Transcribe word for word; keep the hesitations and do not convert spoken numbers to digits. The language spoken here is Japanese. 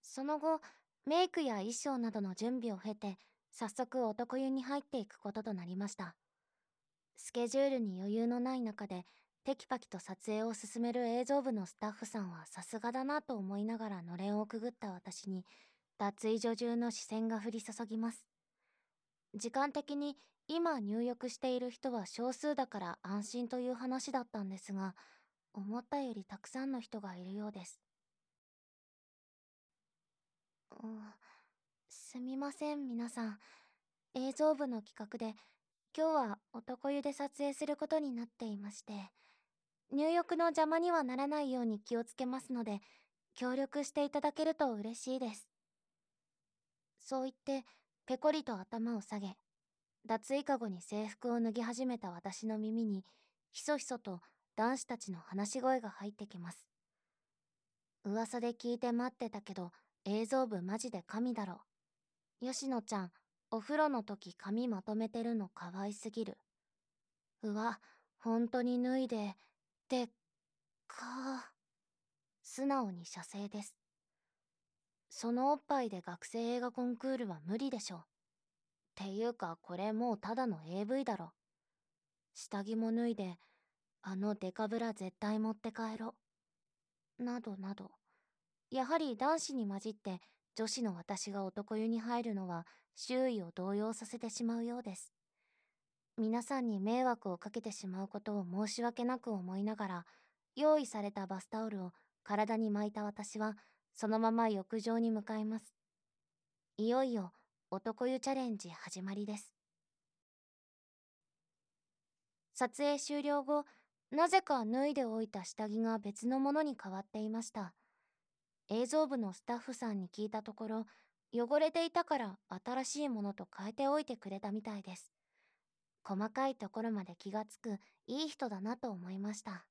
その後、メイクや衣装などの準備を経て、早速男湯に入っていくこととなりました。スケジュールに余裕のない中で、テキパキと撮影を進める映像部のスタッフさんはさすがだなと思いながらのれんをくぐった私に、脱衣所中の視線が降り注ぎます。時間的に今入浴している人は少数だから安心という話だったんですが、思ったよりたくさんの人がいるようです。うん、すみません皆さん。映像部の企画で今日は男湯で撮影することになっていまして、入浴の邪魔にはならないように気をつけますので、協力していただけると嬉しいです。そう言ってペコリと頭を下げ、脱衣かごに制服を脱ぎ始めた私の耳にひそひそと男子たちの話し声が入ってきます。噂で聞いて待ってたけど、映像部マジで神だろ。吉野ちゃん、お風呂の時髪まとめてるの可愛すぎる。うわ、本当に脱いで、でっかー。素直に射精です。そのおっぱいで学生映画コンクールは無理でしょ。っていうかこれもうただの エーブイ だろ。下着も脱いで、あのデカブラ絶対持って帰ろ。などなど。やはり男子に混じって女子の私が男湯に入るのは周囲を動揺させてしまうようです。皆さんに迷惑をかけてしまうことを申し訳なく思いながら、用意されたバスタオルを体に巻いた私はそのまま浴場に向かいます。いよいよ男湯チャレンジ始まりです。撮影終了後、なぜか脱いでおいた下着が別のものに変わっていました。映像部のスタッフさんに聞いたところ、汚れていたから新しいものと変えておいてくれたみたいです。細かいところまで気がつくいい人だなと思いました。